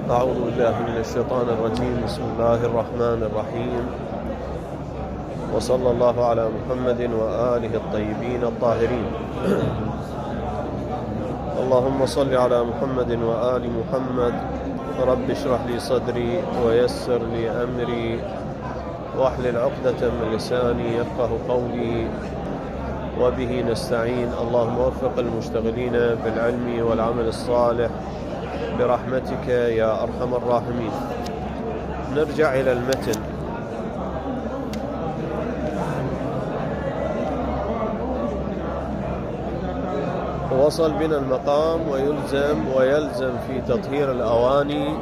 أعوذ بالله من الشيطان الرجيم. بسم الله الرحمن الرحيم، وصلى الله على محمد وآله الطيبين الطاهرين. اللهم صل على محمد وآل محمد. رب اشرح لي صدري ويسر لي أمري واحلل عقدة من لساني يفقه قولي، وبه نستعين. اللهم وفق المشتغلين بالعلم والعمل الصالح برحمتك يا أرحم الراحمين. نرجع إلى المتن. وصل بنا المقام ويلزم في تطهير الأواني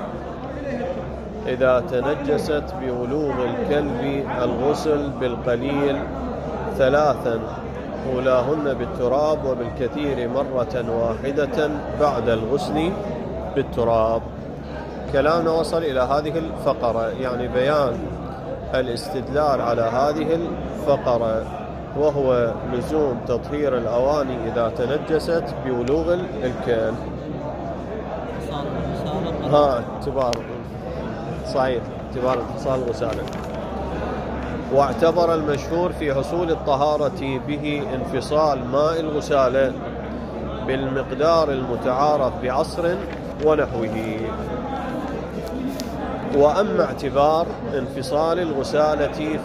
إذا تنجست بولوغ الكلب الغسل بالقليل ثلاثا، أولاهن بالتراب وبالكثير مرة واحدة بعد الغسل بالتراب. كلامنا وصل إلى هذه الفقرة، يعني بيان الاستدلال على هذه الفقرة، وهو لزوم تطهير الأواني إذا تنجست بولوغ الكلب. اعتبار صحيح، اعتبار انفصال الغسالة. واعتبر المشهور في حصول الطهارة به انفصال ماء الغسالة بالمقدار المتعارف بعصر ونحوه. وأما اعتبار انفصال الغسالة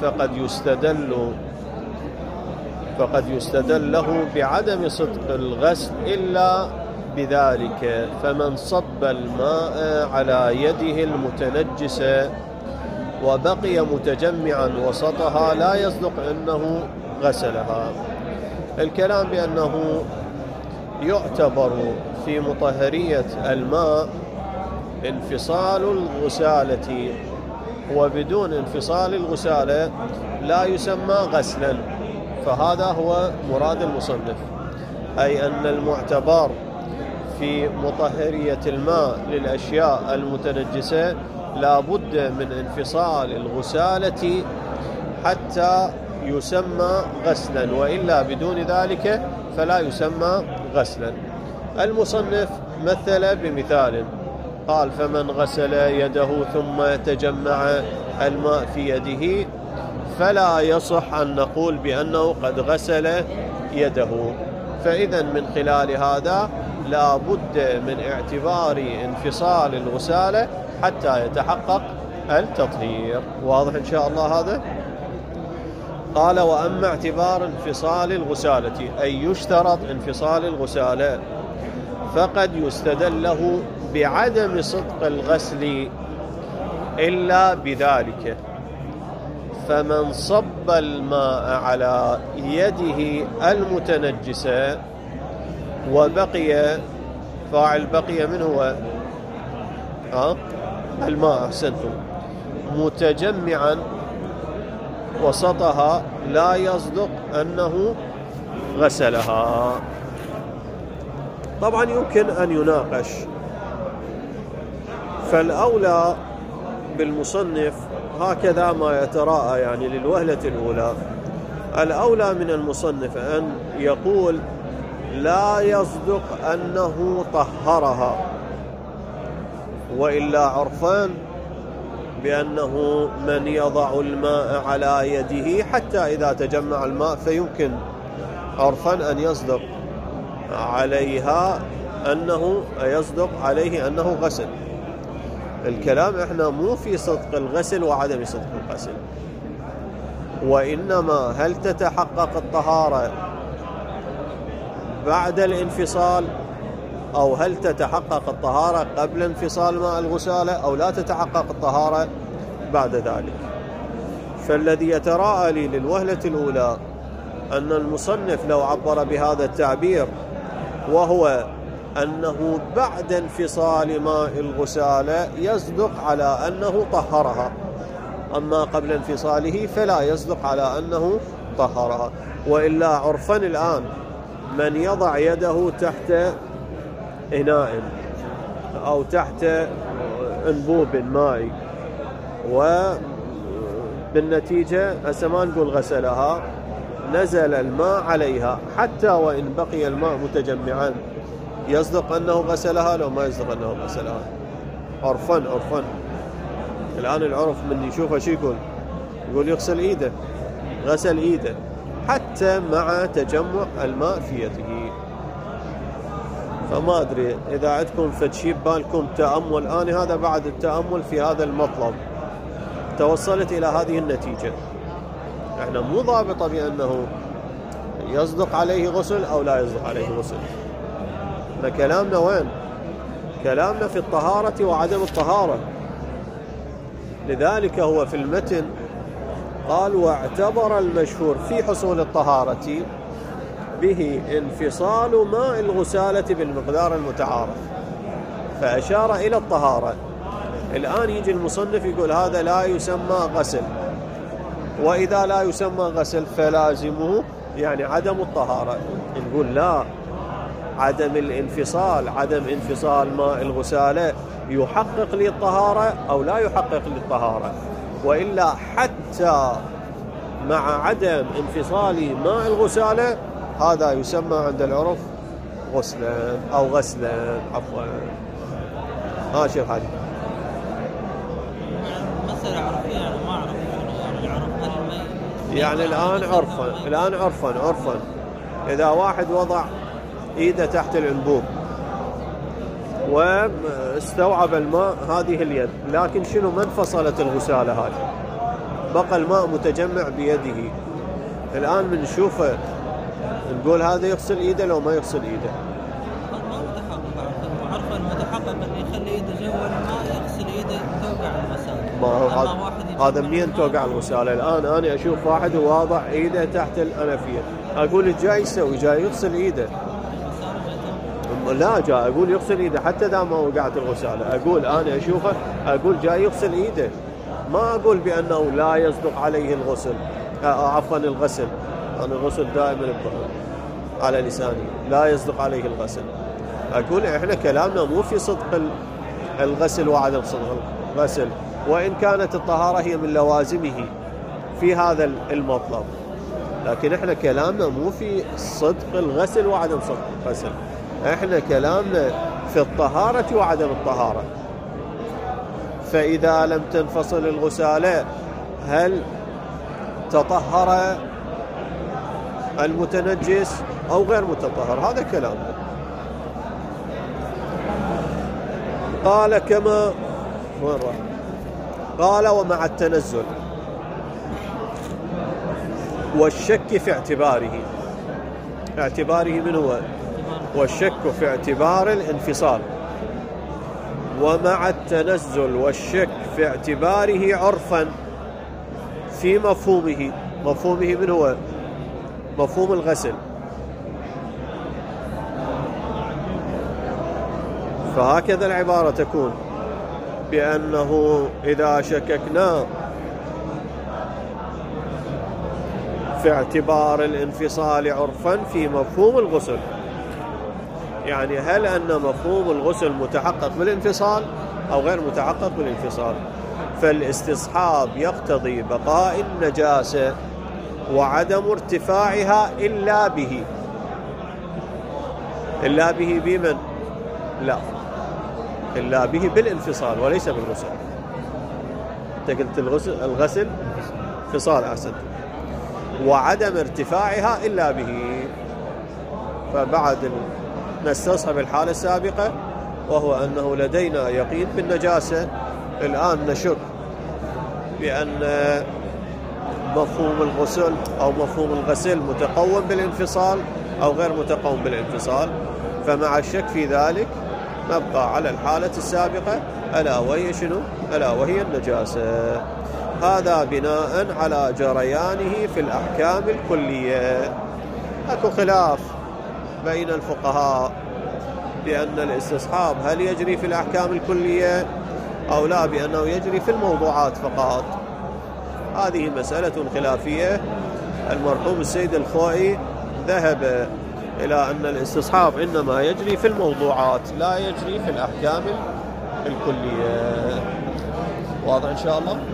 فقد يستدل له بعدم صدق الغسل إلا بذلك، فمن صب الماء على يده المتنجسة وبقي متجمعا وسطها لا يصدق أنه غسلها. الكلام بأنه يعتبر في مطهرية الماء انفصال الغسالة، وبدون انفصال الغسالة لا يسمى غسلا. فهذا هو مراد المصنف، أي أن المعتبر في مطهرية الماء للأشياء المتنجسة لا بد من انفصال الغسالة حتى يسمى غسلا، وإلا بدون ذلك فلا يسمى غسلا. المصنف مثل بمثال، قال: فمن غسل يده ثم تجمع الماء في يده فلا يصح أن نقول بأنه قد غسل يده. فإذا من خلال هذا لا بد من اعتبار انفصال الغسالة حتى يتحقق التطهير. واضح إن شاء الله هذا؟ قال: وأما اعتبار انفصال الغسالة، أي يشترط انفصال الغسالة، فقد يستدل له بعدم صدق الغسل إلا بذلك، فمن صب الماء على يده المتنجسة وبقي، فاعل بقي من هو؟ الماء، أحسنتم، متجمعا وسطها لا يصدق أنه غسلها. طبعا يمكن أن يناقش، فالأولى بالمصنف هكذا ما يتراءى يعني للوهلة الأولى، الأولى من المصنف أن يقول لا يصدق أنه طهرها، وإلا عرفان بأنه من يضع الماء على يده حتى إذا تجمع الماء، فيمكن عرفا أن يصدق عليها أنه يصدق عليه أنه غسل. الكلام احنا مو في صدق الغسل وعدم صدق الغسل، وإنما هل تتحقق الطهارة بعد الانفصال، أو هل تتحقق الطهارة قبل انفصال ماء الغسالة، أو لا تتحقق الطهارة بعد ذلك. فالذي يتراءى لي للوهلة الأولى أن المصنف لو عبر بهذا التعبير، وهو أنه بعد انفصال ماء الغسالة يصدق على أنه طهرها، أما قبل انفصاله فلا يصدق على أنه طهرها. وإلا عرفا الآن من يضع يده تحت إناء أو تحت أنبوب مائي، وبالنتيجة هسه ما نقول غسلها، نزل الماء عليها، حتى وإن بقي الماء متجمعا، يصدق أنه غسلها لو ما يصدق أنه غسلها؟ عرفا الآن العرف من يشوفه شو يقول يغسل إيده، غسل إيده حتى مع تجمع الماء في يده. فما أدري إذا عندكم فشي ببالكم تأمل، أنا هذا بعد التأمل في هذا المطلب توصلت إلى هذه النتيجة. احنا مو ضابطة بأنه يصدق عليه غسل أو لا يصدق عليه غسل. كلامنا وين؟ كلامنا في الطهارة وعدم الطهارة. لذلك هو في المتن قال: واعتبر المشهور في حصول الطهارة به انفصال ماء الغسالة بالمقدار المتعارف، فأشار إلى الطهارة. الآن يجي المصنف يقول هذا لا يسمى غسل، وإذا لا يسمى غسل فلازمه يعني عدم الطهارة. نقول لا، عدم انفصال ماء الغسالة يحقق لي الطهارة أو لا يحقق لي الطهارة، وإلا حتى مع عدم انفصال ماء الغسالة هذا يسمى عند العرف غسلا أو غسلا عفوا. شيخ حاجة مسألة عرفية، يعني ما أعرف يعني الآن عرفا إذا واحد وضع إيده تحت الأنبوب واستوعب الماء هذه اليد، لكن شنو ما انفصلت الغسالة هذه، بقى الماء متجمع بيده. الآن بنشوفه نقول هذا يغسل إيده لو ما يغسل إيده؟ ما متحقق. عرف المتحقق اللي يخلي إيده جوا الماء يغسل إيده توقع الغسالة. ما هو هذا منين توقع الغسالة؟ الآن أنا أشوف واحد واضع إيده تحت الأنفية، أقول جاي يسوي، جاي يغسل إيده. لا، جاي أقول يغسل إيده حتى إذا ما وقعت الغسالة. أقول أنا أشوفه أقول جاي يغسل إيده، ما أقول بأنه لا يصدق عليه الغسل. عفوا الغسل، أنا الغسل دائما على لساني، لا يصدق عليه الغسل. أقول إحنا كلامنا مو في صدق الغسل وعدم صدق الغسل، وإن كانت الطهارة هي من لوازمه في هذا المطلب، لكن إحنا كلامنا مو في صدق الغسل وعدم صدق الغسل، إحنا كلامنا في الطهارة وعدم الطهارة. فإذا لم تنفصل الغسالة هل تطهر المتنجس أو غير متطهر؟ هذا كلامنا. قال كما قال: ومع التنزل والشك في اعتباره من هو؟ والشك في اعتبار الانفصال. ومع التنزل والشك في اعتباره عرفا في مفهومه من هو؟ مفهوم الغسل. فهكذا العبارة تكون، بأنه إذا شككنا في اعتبار الانفصال عرفا في مفهوم الغسل، يعني هل أن مفهوم الغسل متحقق بالانفصال أو غير متحقق بالانفصال؟ فالاستصحاب يقتضي بقاء النجاسة وعدم ارتفاعها إلا به بمن؟ لا، إلا به بالانفصال وليس بالغسل. أنت قلت الغسل انفصال أحسن، وعدم ارتفاعها إلا به. فبعد نستصحب الحالة السابقة، وهو أنه لدينا يقين بالنجاسة، الآن نشك بأن مفهوم الغسل أو مفهوم الغسل متقوم بالانفصال أو غير متقوم بالانفصال. فمع الشك في ذلك نبقى على الحالة السابقة، ألا وهي شنو؟ ألا وهي النجاسة. هذا بناء على جريانه في الأحكام الكلية. أكو خلاف بين الفقهاء بأن الاستصحاب هل يجري في الأحكام الكلية أو لا، بأنه يجري في الموضوعات فقط. هذه مسألة خلافية. المرحوم السيد الخوئي ذهب إلى أن الاستصحاب إنما يجري في الموضوعات لا يجري في الأحكام الكلية. واضح إن شاء الله؟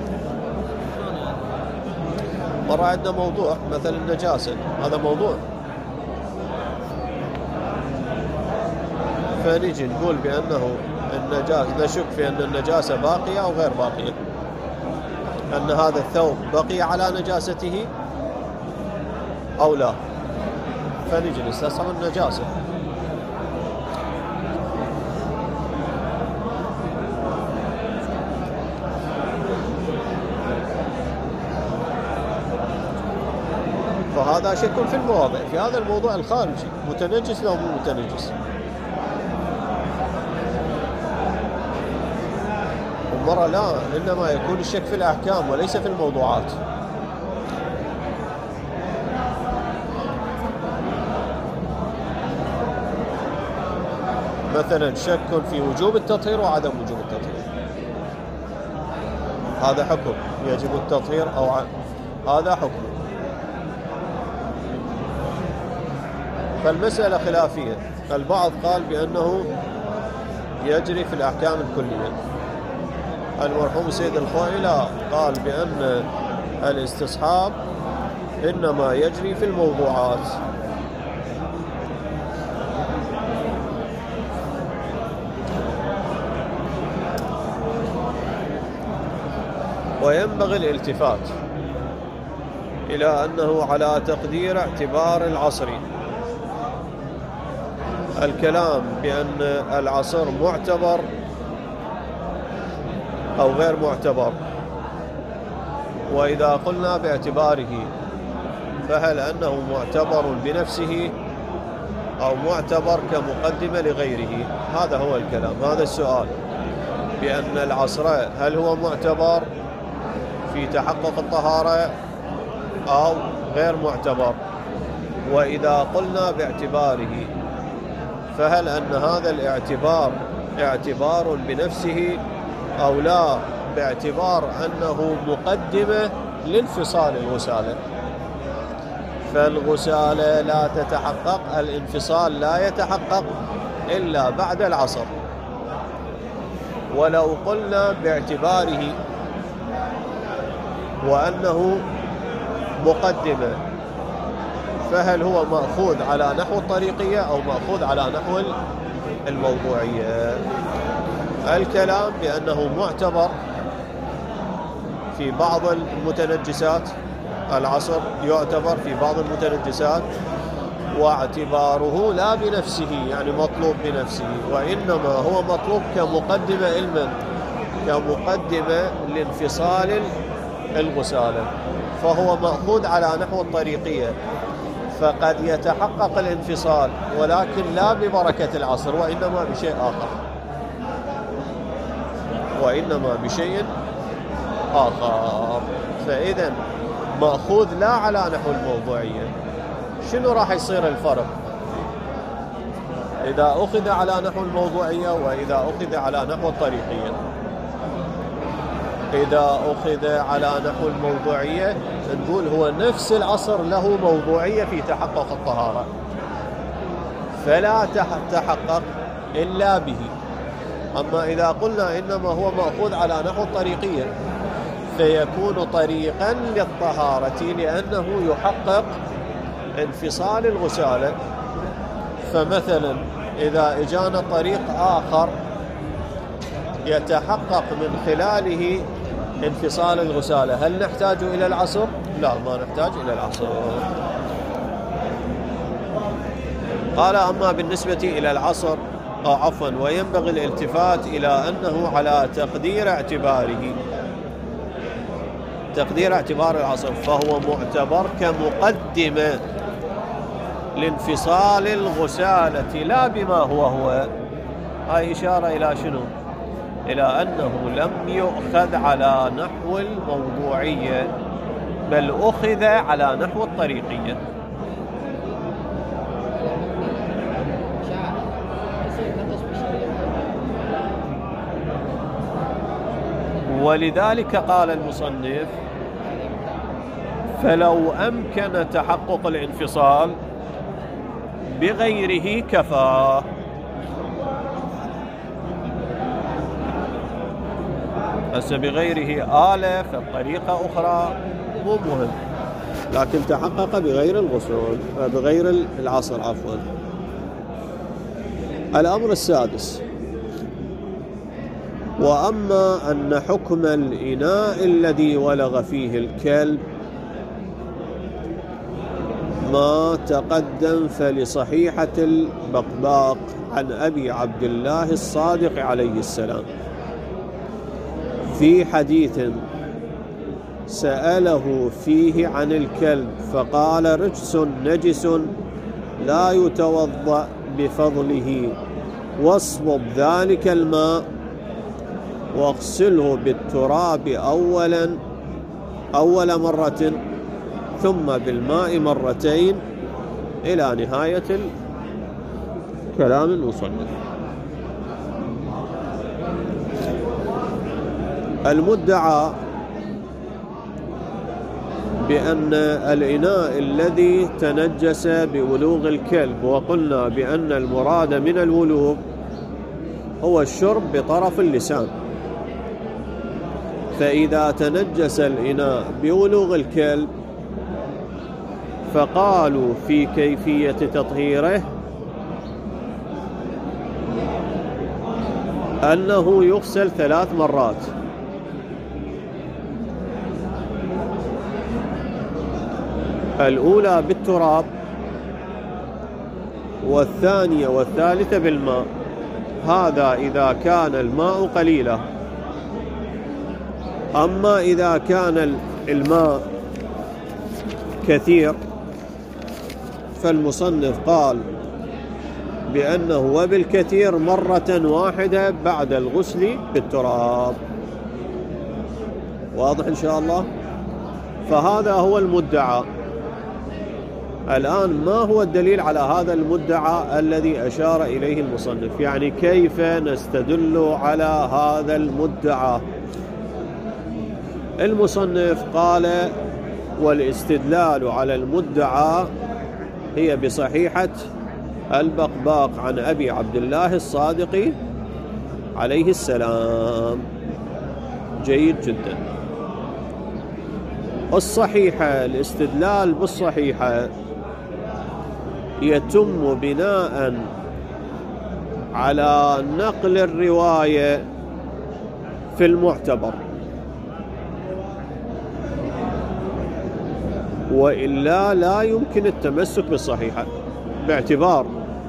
مرة عندنا موضوع مثل النجاسة، هذا موضوع، فنجي نقول بأنه النجاسة، نشك في أن النجاسة باقية أو غير باقية، أن هذا الثوب بقي على نجاسته أو لا، فنجي نستصحب النجاسة. فهذا شك في المواضع، في هذا الموضوع الخارجي، متنجس لو مو متنجس. ومرة لا، إنما يكون الشك في الأحكام وليس في الموضوعات. مثلا شك في وجوب التطهير وعدم وجوب التطهير، هذا حكم، يجب التطهير أو هذا حكم. فالمسألة خلافية، البعض قال بأنه يجري في الأحكام الكلية. المرحوم سيد الخوئلة قال بأن الاستصحاب إنما يجري في الموضوعات. وينبغي الالتفات إلى أنه على تقدير اعتبار العصر. الكلام بأن العصر معتبر أو غير معتبر، وإذا قلنا باعتباره فهل أنه معتبر بنفسه أو معتبر كمقدمة لغيره؟ هذا هو الكلام، هذا السؤال، بأن العصر هل هو معتبر في تحقق الطهارة أو غير معتبر؟ وإذا قلنا باعتباره فهل أن هذا الاعتبار اعتبار بنفسه أو لا، باعتبار أنه مقدمة لانفصال الغسالة؟ فالغسالة لا تتحقق، الانفصال لا يتحقق إلا بعد العصر. ولو قلنا باعتباره وأنه مقدمة، فهل هو مأخوذ على نحو الطريقية أو مأخوذ على نحو الموضوعية؟ الكلام بأنه معتبر في بعض المتنجسات، العصر يعتبر في بعض المتنجسات، واعتباره لا بنفسه يعني مطلوب بنفسه، وإنما هو مطلوب كمقدمة علما، كمقدمة لانفصال الغسالة، فهو مأخوذ على نحو الطريقية. فقد يتحقق الانفصال ولكن لا ببركة العصر، وإنما بشيء آخر، وإنما بشيء آخر. فإذا مأخوذ لا على نحو الموضوعية. شنو راح يصير الفرق إذا أخذ على نحو الموضوعية وإذا أخذ على نحو الطريقية؟ إذا أخذ على نحو الموضوعية نقول هو نفس العصر له موضوعية في تحقق الطهارة، فلا تحقق إلا به. أما إذا قلنا إنما هو مأخوذ على نحو الطريقية فيكون طريقا للطهارة، لأنه يحقق انفصال الغسالة. فمثلا إذا إجانا طريق آخر يتحقق من خلاله انفصال الغسالة، هل نحتاج إلى العصر؟ لا، ما نحتاج إلى العصر. قال أما بالنسبة إلى العصر وينبغي الالتفات إلى أنه على تقدير اعتبار العصر، فهو معتبر كمقدمة لانفصال الغسالة لا بما هو. هاي إشارة إلى شنو؟ إلى أنه لم يؤخذ على نحو الموضوعية، بل أخذ على نحو الطريقية. ولذلك قال المصنف فلو أمكن تحقق الانفصال بغيره كفى. بس بغيره آلة فالطريقة أخرى مو مهم، لكن تحقق بغير الغسل، بغير العصر عفوا. الأمر السادس: وأما أن حكم الإناء الذي ولغ فيه الكلب ما تقدم، فلصحيحة البقباق عن أبي عبد الله الصادق عليه السلام في حديث سأله فيه عن الكلب فقال: رجس نجس لا يتوضأ بفضله، واصبب ذلك الماء واغسله بالتراب أول مرة ثم بالماء مرتين، إلى نهاية كلام المصنف. المدعى بأن الإناء الذي تنجس بولوغ الكلب، وقلنا بأن المراد من الولوغ هو الشرب بطرف اللسان، فإذا تنجس الإناء بولوغ الكلب فقالوا في كيفية تطهيره أنه يغسل 3 مرات. الأولى بالتراب، والثانية والثالثة بالماء، هذا إذا كان الماء قليلا. أما إذا كان الماء كثير فالمصنف قال بأنه وبالكثير مرة واحدة بعد الغسل بالتراب. واضح إن شاء الله؟ فهذا هو المدعى. الآن ما هو الدليل على هذا المدعى الذي أشار إليه المصنف؟ يعني كيف نستدل على هذا المدعى؟ المصنف قال: والاستدلال على المدعى هي بصحيحة البقباق عن أبي عبد الله الصادق عليه السلام. جيد جدا. الصحيحة، الاستدلال بالصحيحة يتم بناء على نقل الرواية في المعتبر، وإلا لا يمكن التمسك بالصحيحة، باعتبار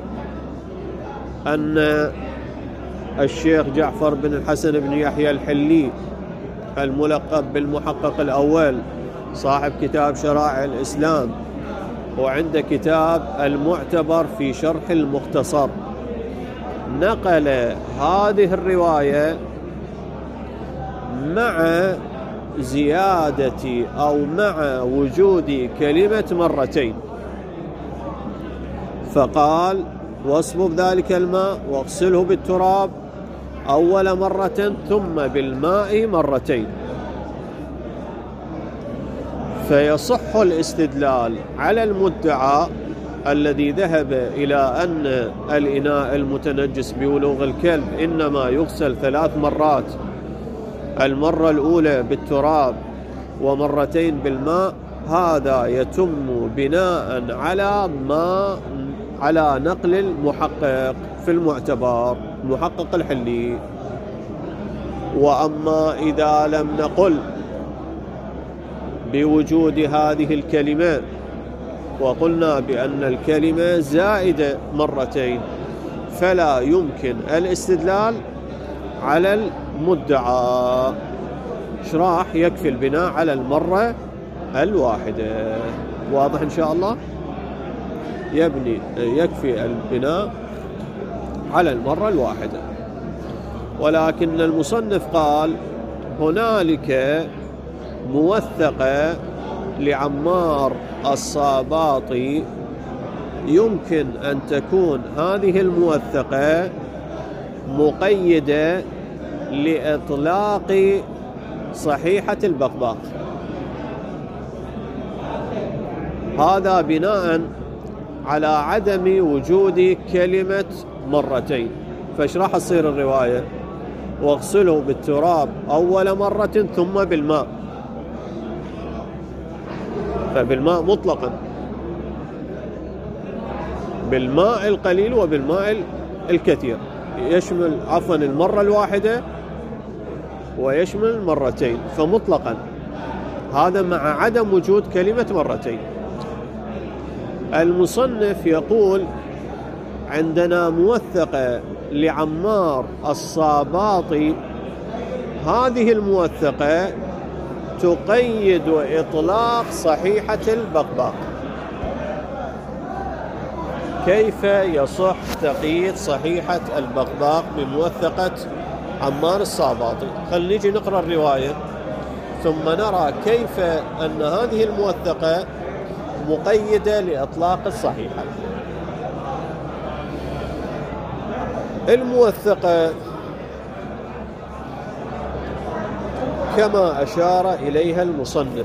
أن الشيخ جعفر بن الحسن بن يحيى الحلي الملقب بالمحقق الأول صاحب كتاب شرائع الإسلام، وعند كتاب المعتبر في شرح المختصر، نقل هذه الرواية مع زيادة أو مع وجود كلمة مرتين، فقال: واصبب ذلك الماء واغسله بالتراب أول مرة ثم بالماء مرتين. فيصح الاستدلال على المدعى الذي ذهب إلى أن الإناء المتنجس بولوغ الكلب إنما يغسل 3 مرات، المرة الأولى بالتراب ومرتين بالماء، هذا يتم بناء على نقل المحقق في المعتبر، محقق الحلي. وأما إذا لم نقل بوجود هذه الكلمة وقلنا بأن الكلمة زائدة مرتين، فلا يمكن الاستدلال على المدعى. شراح يكفي البناء على المرة الواحدة. واضح إن شاء الله؟ يكفي البناء على المرة الواحدة. ولكن المصنف قال: هنالك موثقة لعمار الصاباطي، يمكن أن تكون هذه الموثقة مقيدة لإطلاق صحيحة البقباق، هذا بناء على عدم وجود كلمة مرتين. فايش راح تصير الرواية؟ واغسله بالتراب أول مرة ثم بالماء، فبالماء مطلقا، بالماء القليل وبالماء الكثير، يشمل عفوا المرة الواحدة ويشمل المرتين، فمطلقا هذا مع عدم وجود كلمة مرتين. المصنف يقول عندنا موثقة لعمار الصاباطي، هذه الموثقة تقيد إطلاق صحيحة البقباق. كيف يصح تقييد صحيحة البقباق بموثقة عمار الصاباطي؟ خلينا نجي نقرأ الرواية ثم نرى كيف أن هذه الموثقة مقيدة لإطلاق الصحيحة. الموثقة كما أشار إليها المصنف،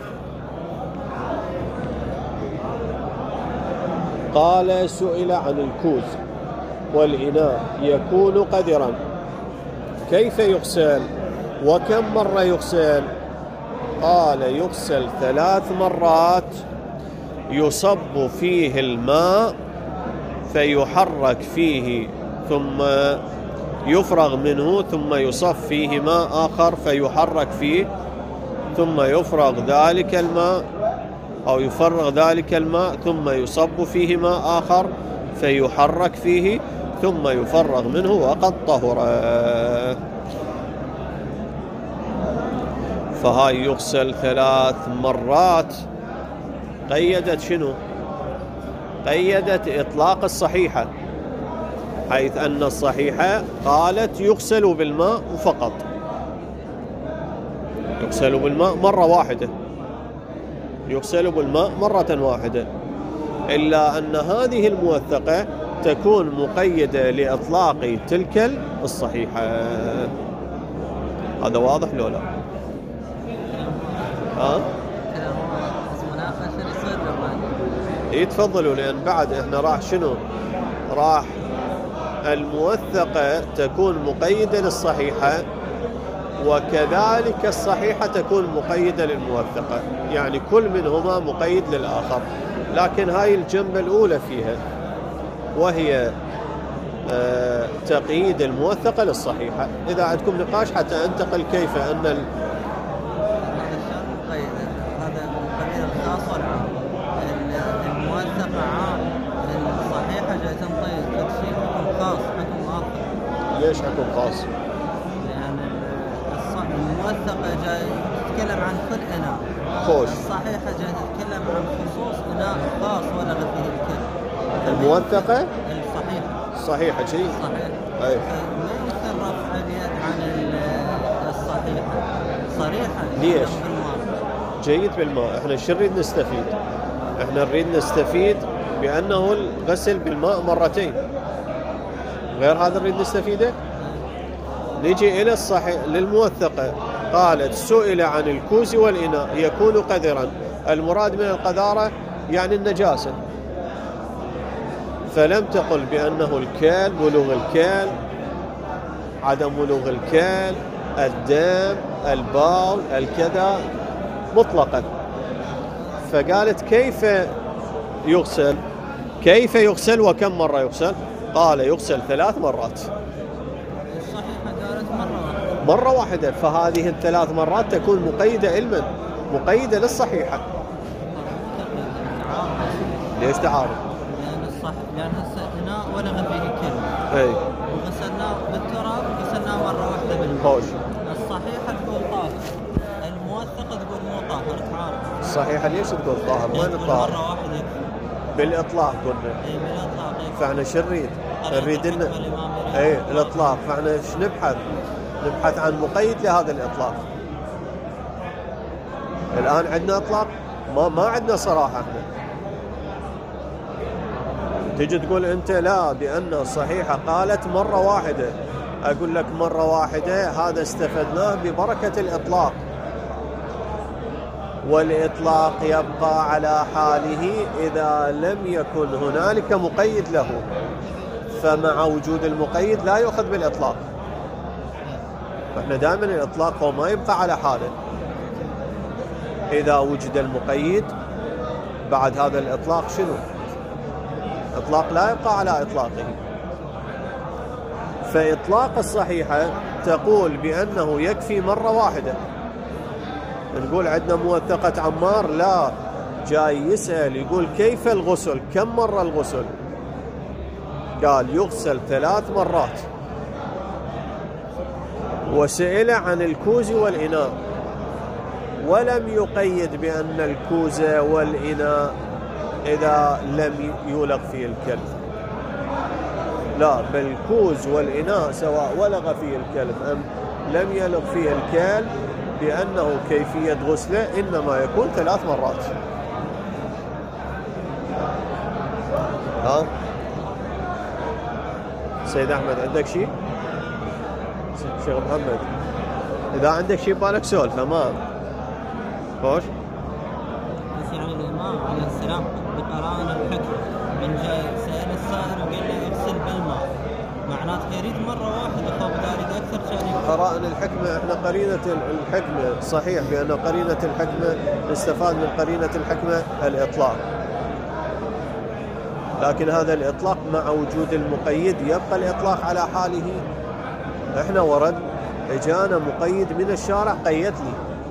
قال سئل عن الكوز والإناء يكون قذرا، كيف يغسل وكم مرة يغسل؟ قال يغسل 3 مرات، يصب فيه الماء فيحرك فيه ثم يفرغ منه، ثم يصف فيه ماء آخر فيحرك فيه، ثم يفرغ ذلك الماء أو يفرغ ذلك الماء ثم يصب فيه ماء آخر فيحرك فيه، ثم يفرغ منه وقد طهر. فهاي يغسل 3 مرات. قيدت شنو؟ قيدت إطلاق الصحيحة، حيث أن الصحيحة قالت يغسل بالماء فقط، يغسل بالماء مرة واحدة، يغسل بالماء مرة واحدة، إلا أن هذه الموثقة تكون مقيدة لإطلاق تلك الصحيحة. هذا واضح لو لا؟ يتفضلوا، لأن بعد احنا راح شنو؟ راح الموثقة تكون مقيدة للصحيحة، وكذلك الصحيحة تكون مقيدة للموثقة، يعني كل منهما مقيد للآخر. لكن هاي الجنبة الأولى فيها وهي تقييد الموثقة للصحيحة. إذا عندكم نقاش حتى أنتقل كيف أن هذا القبيل الخاص والعام، الموثقة عام، الصحيحة جاي تنطي تكشيف حكم خاص، حكم آخر. ليش حكم خاص؟ يعني الموثقة جاي تتكلم عن كل إناء، خوش. الصحيحة جاي تتكلم عن خصوص إناء خاص ولغ فيه الكل. الموثقة صحيحة شيء صحيح. أي. ما يمكن رفع اليد عن الصحيحة صريحة. ليش؟ جيد بالماء. احنا شو نريد نستفيد؟ احنا نريد نستفيد بأنه الغسل بالماء مرتين، غير هذا نريد نستفيده. نجي إلى الصحيح للموثقة، قالت سئل عن الكوز والإناء يكون قذرا، المراد من القذارة يعني النجاسة، فلم تقل بأنه الكال، بلوغ الكال، عدم بلوغ الكال، الدم، البول، الكذا، مطلقا. فقالت كيف يغسل؟ كيف يغسل وكم مرة يغسل؟ قال يغسل 3 مرات. الصحيحة قالت مرة واحدة، فهذه ال3 مرات تكون مقيدة علما، مقيدة للصحيحة. ليش تعارض؟ لأن هسه إناء ولغ فيه كلمة، اي، وغسلناه بالتراب، غسلناه مرة واحدة بالماء. خوش. الصحيحة تقول طاهر، الموثقة تقول مو طاهر، تعارض. الصحيحة ليش تقول طاهر؟ وين الطاهر؟ مرة واحدة بالإطلاق قلنا. اي بالإطلاق. فاحنا شو نريد؟ نريد إن اي الإطلاق، فاحنا ايش نبحث؟ نبحث عن مقيد لهذا الإطلاق. الآن عندنا إطلاق، ما عندنا صراحة. احنا تيجي تقول أنت لا، بأن الصحيحة قالت مرة واحدة، أقول لك مرة واحدة هذا استفدناه ببركة الإطلاق، والإطلاق يبقى على حاله إذا لم يكن هنالك مقيد له، فمع وجود المقيد لا يؤخذ بالإطلاق. فإحنا دائما الإطلاق هو ما يبقى على حاله، إذا وجد المقيد بعد هذا الإطلاق شنو؟ إطلاق لا يبقى على إطلاقه. فإطلاق الصحيحة تقول بأنه يكفي مرة واحدة. نقول عندنا موثقة عمار، لا، جاي يسأل يقول كيف الغسل، كم مرة الغسل؟ قال يغسل 3 مرات. وسئل عن الكوز والإناء ولم يقيد بأن الكوز والإناء إذا لم يولغ فيه الكلب، لا، بل الكوز والإناء سواء ولغ فيه الكلب أم لم يلغ فيه الكلب بأنه كيفية غسله إنما يكون 3 مرات. ها سيد أحمد عندك شيء؟ شيخ محمد إذا عندك شيء بالك سولفه. ما خوش يسأل عن الإمام عليه السلام بقرائن الحكم، من جاي سأل السائل وقال له اغسل بالماء، معناته يريد مرة واحدة خوف ذلك أكثر شيء. قرائن الحكمة، احنا قرينة الحكمة صحيح بأن قرينة الحكمة نستفاد من قرينة الحكمة الإطلاق، لكن هذا الإطلاق مع وجود المقيد يبقى الإطلاق على حاله. احنا ورد اجانا مقيد من الشارع قيد لي،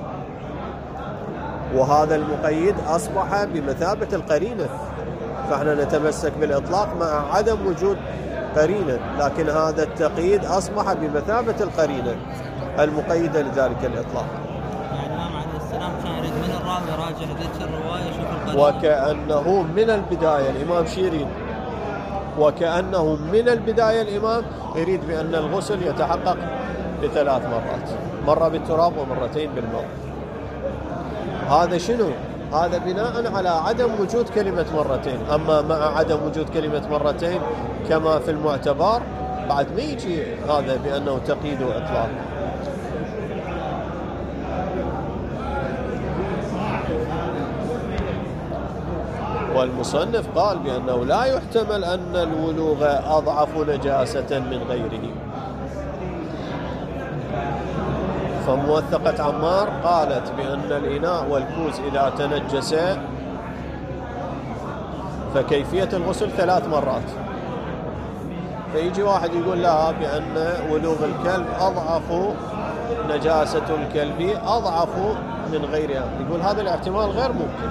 وهذا المقيد أصبح بمثابة القرينة، فاحنا نتمسك بالإطلاق مع عدم وجود قرينة، لكن هذا التقييد أصبح بمثابة القرينة المقيدة لذلك الإطلاق. يعني الإمام عليه السلام كان يريد من الراوي راجع ذيك الرواية يشوف القرينة، وكأنه من البداية الإمام شيرين، وكأنه من البداية الإمام يريد بأن الغسل يتحقق ب3 مرات، مرة بالتراب ومرتين بالماء. هذا شنو؟ هذا بناء على عدم وجود كلمة مرتين. أما مع عدم وجود كلمة مرتين كما في المعتبر بعد ما يجي هذا بأنه تقييد وإطلاق. والمصنف قال بأنه لا يحتمل أن الولوغ أضعف نجاسة من غيره. فموثقة عمار قالت بأن الإناء والكوز إذا تنجسا فكيفية الغسل 3 مرات. فيجي واحد يقول لا بأن ولوغ الكلب أضعف، نجاسة الكلب أضعف من غيرها. يقول هذا الاحتمال غير ممكن،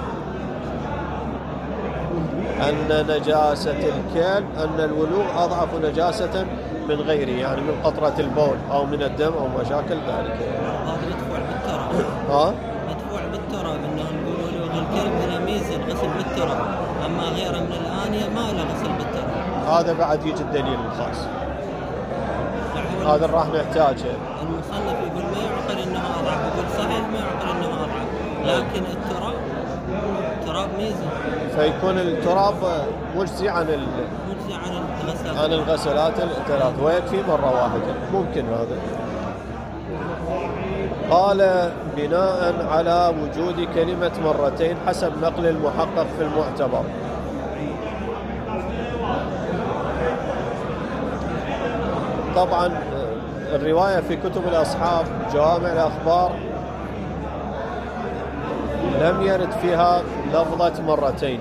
أن نجاسة الكلب، أن الولوغ أضعف نجاسة من غيره، يعني من قطرة البول أو من الدم أو مشاكل ذلك. هذا مدفوع بالتراب. مدفوع بالتراب، أنه نقول ولوغ الكلب إلى ميزة الغسل بالتراب، أما غيره من الآنية ما له غسل بالتراب. هذا بعد يجي الدليل الخاص، هذا راح نحتاجه. المصنف يقول ما يعقل انه اضعف، يقول صحيح ما يعقل انه اضعف، لكن التراب ميزه، فيكون التراب مجزي عن الغسلات ال3 ويكفي مرة واحدة. ممكن هذا. قال بناء على وجود كلمة مرتين حسب نقل المحقق في المعتبر. طبعا الرواية في كتب الأصحاب جوامع الأخبار لم يرد فيها لفظة مرتين،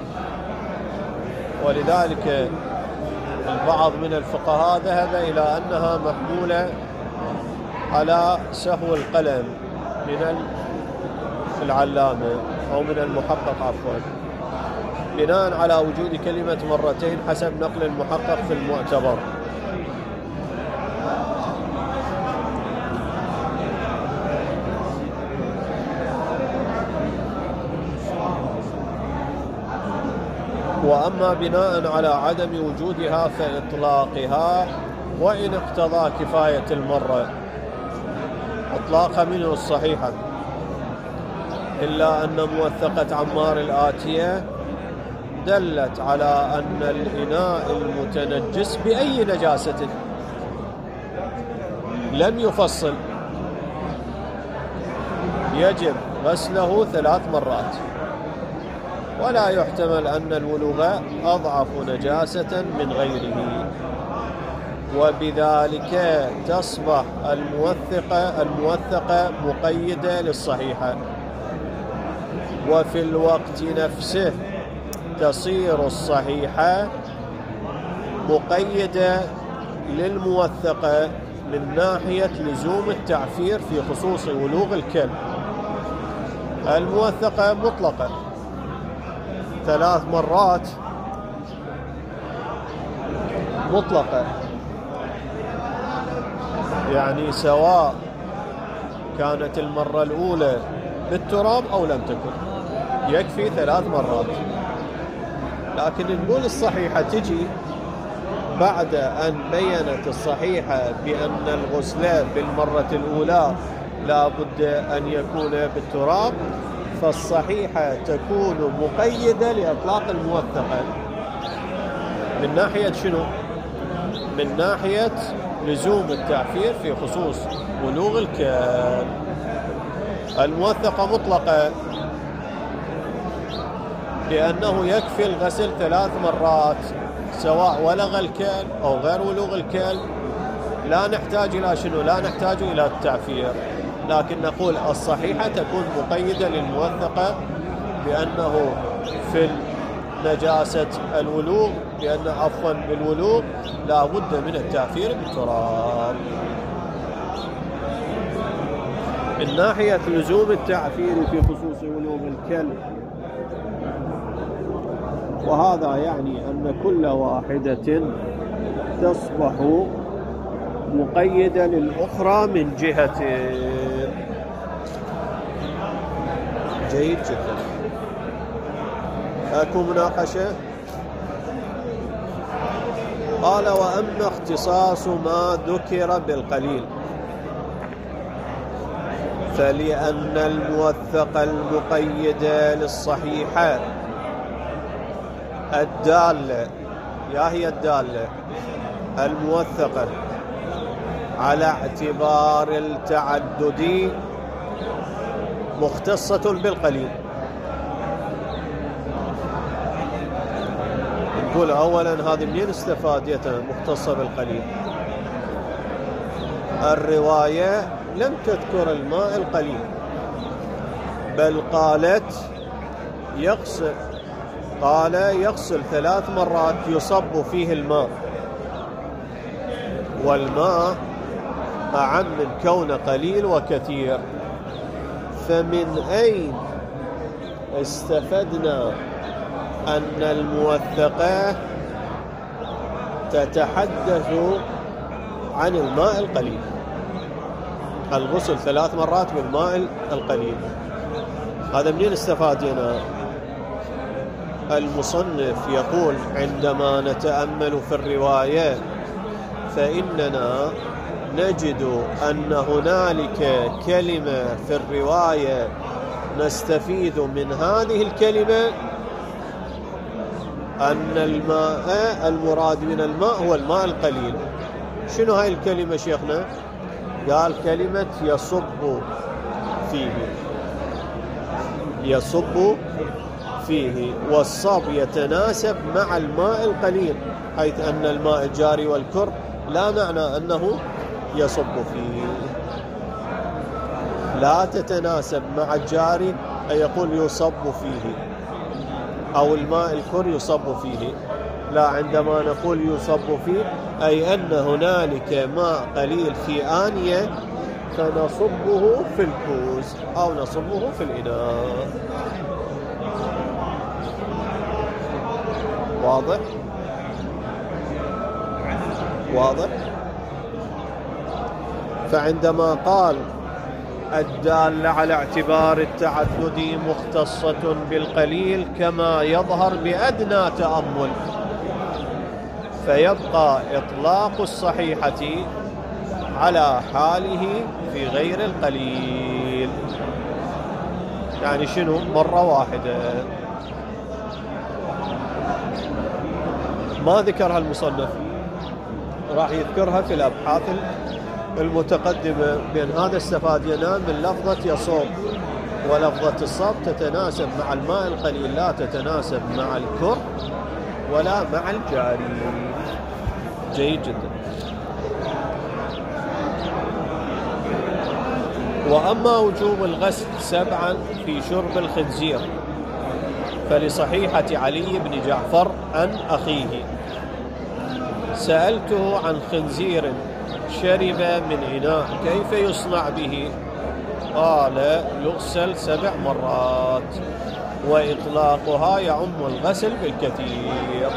ولذلك البعض من الفقهاء ذهب إلى أنها محمولة على سهو القلم من العلامة أو من المحقق عفوا، بناء على وجود كلمة مرتين حسب نقل المحقق في المعتبر. وأما بناء على عدم وجودها فإطلاقها وإن اقتضى كفاية المرة إطلاقها منه الصحيحة، إلا أن موثقة عمار الآتية دلت على أن الإناء المتنجس بأي نجاسة لم يفصل يجب غسله 3 مرات، ولا يحتمل أن الولوغ أضعف نجاسة من غيره، وبذلك تصبح الموثقة مقيدة للصحيحة، وفي الوقت نفسه تصير الصحيحة مقيدة للموثقة من ناحية لزوم التعفير في خصوص ولوغ الكلب. الموثقة مطلقة 3 مرات مطلقة، يعني سواء كانت المرة الأولى بالتراب أو لم تكن يكفي 3 مرات. لكن نقول الصحيحة تجي بعد أن بينت الصحيحة بأن الغسل بالمرة الأولى لا بد أن يكون بالتراب، فالصحيحة تكون مقيدة لإطلاق الموثقة. من ناحية شنو؟ من ناحية لزوم التعفير في خصوص بلوغ الكلب. الموثقة مطلقة لأنه يكفي الغسل 3 مرات سواء ولغ الكلب أو غير ولوغ الكلب. لا نحتاج إلى شنو؟ لا نحتاج إلى التعفير. لكن نقول الصحيحة تكون مقيدة للموثقة بأنه في نجاسة الولوغ، لأن عفوا بالولوغ لا بد من التعفير بالتراب. من ناحية لزوم التعفير في خصوص ولوغ الكلب، وهذا يعني أن كل واحدة تصبح مقيدة للأخرى من جهة. جيد جدا. أكو مناقشة. قال: وأما اختصاص ما ذكر بالقليل فلأن الموثق المقيد للصحيحة الدالة، يا هي الدالة الموثقة على اعتبار التعدد مختصة بالقليل. نقول أولا هذه منين استفادتها مختصة بالقليل؟ الرواية لم تذكر الماء القليل، بل قالت يغسل 3 مرات يصب فيه الماء، والماء أعم من كون قليل وكثير. فمن أين استفدنا أن الموثقة تتحدث عن الماء القليل؟ الغسل 3 مرات بالماء القليل، هذا منين استفادنا؟ المصنف يقول: عندما نتأمل في الرواية فإننا نجد أن هنالك كلمة في الرواية نستفيد من هذه الكلمة أن الماء المراد من الماء هو الماء القليل. شنو هاي الكلمة شيخنا؟ قال كلمة يصب فيه، يصب فيه، والصب يتناسب مع الماء القليل، حيث أن الماء الجاري والكر لا معنى أنه يصب فيه، لا تتناسب مع الجاري أي يقول يصب فيه أو الماء الكر يصب فيه. لا، عندما نقول يصب فيه أي أن هنالك ماء قليل في آنية فنصبه في الكوز أو نصبه في الإناء. واضح؟ واضح؟ فعندما قال الدالة على اعتبار التعدد مختصة بالقليل كما يظهر بأدنى تأمل، فيبقى إطلاق الصحيحة على حاله في غير القليل. يعني شنو؟ مرة واحدة. ما ذكرها المصنف، راح يذكرها في الأبحاث المتقدمة. بين هذا استفادنا من لفظة يصب، ولفظة الصب تتناسب مع الماء القليل، لا تتناسب مع الكر ولا مع الجاري. جيد جدا. وأما وجوب الغسل 7 في شرب الخنزير فلصحيحة علي بن جعفر عن أخيه سألته عن خنزير شرب من إناء كيف يصنع به؟ قال يغسل 7 مرات، وإطلاقها يعم الغسل بالكثير،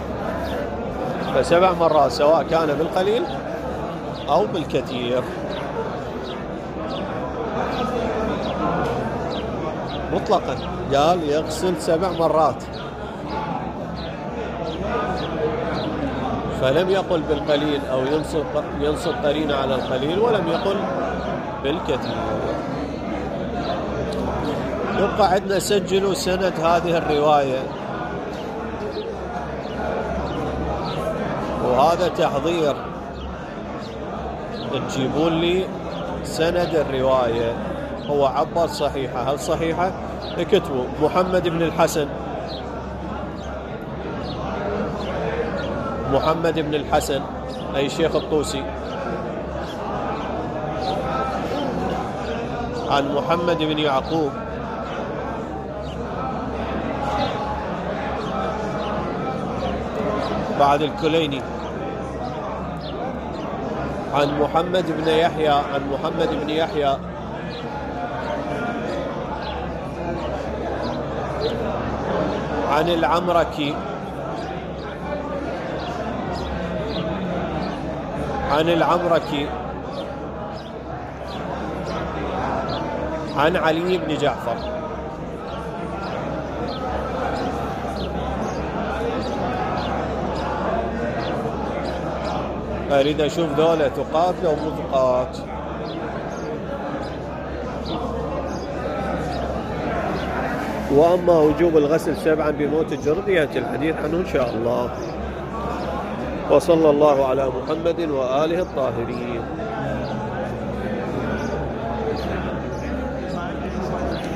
ف7 مرات سواء كان بالقليل أو بالكثير مطلقا. قال يغسل 7 مرات، فلم يقل بالقليل أو ينصب قرينة على القليل، ولم يقل بالكثير. يبقى عندنا سجلوا سند هذه الرواية، وهذا تحضير، تجيبون لي سند الرواية. هو عبر صحيحة، هل صحيحة؟ اكتبوا محمد بن الحسن، محمد بن الحسن أي شيخ الطوسي، عن محمد بن يعقوب بعد الكليني، عن محمد بن يحيى، عن محمد بن يحيى عن العمركي، عن العمركي عن علي بن جعفر. أريد أشوف ذولا ثقات لو مو ثقات. وأما وجوب الغسل 7 بموت الجرد يأتي الحديث عنه إن شاء الله. وصلى الله على محمد وآله الطاهرين.